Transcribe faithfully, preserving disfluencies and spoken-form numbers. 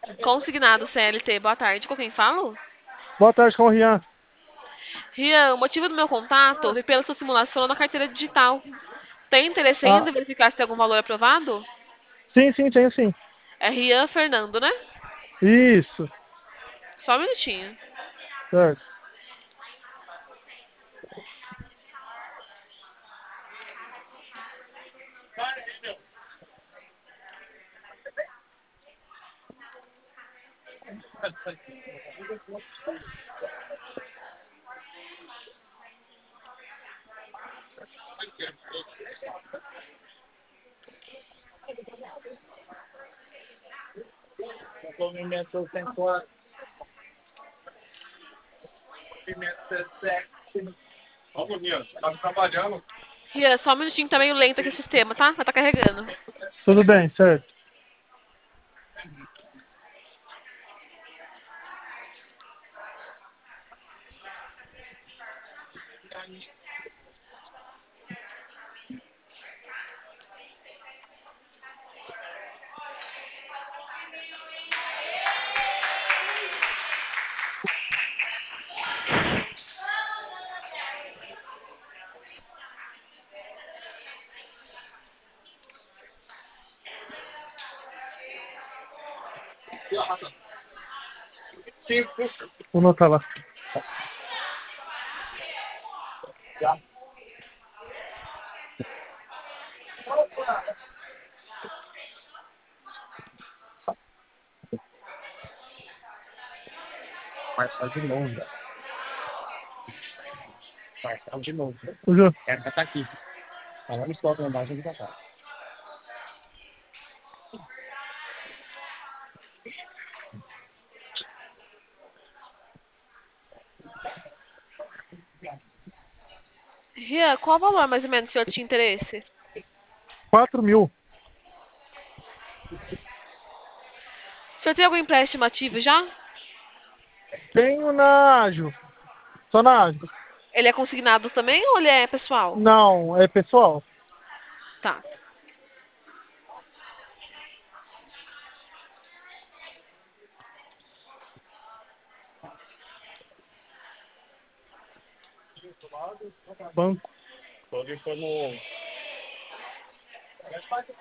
Consignado C L T, boa tarde. Com quem falo? Boa tarde, com o Rian. Rian, o motivo do meu contato foi pela sua simulação na carteira digital. Tem interesse Ah, ainda em verificar se tem algum valor aprovado? sim, sim, tenho sim. É Rian Fernando, né? Isso, Só um minutinho. certo. Movimento temporal, movimento sexy. Ó, menino, tá trabalhando. Rian, só um minutinho, tá meio lento aqui o sistema, tá? Vai tá carregando. Tudo bem, certo. Cinco. Vou anotar lá. Marcelo de novo. Marcelo de novo. Ô, Ju, Essa tá aqui. Falando isso, volta embaixo de cá. Rian, qual o valor mais ou menos que o senhor tinha interesse? quatro mil. O senhor tem algum empréstimo ativo já? Tenho na Ágil. Só na Ágil. Ele é consignado também ou ele é pessoal? Não, é pessoal. Tá. Banco. Tô limpando.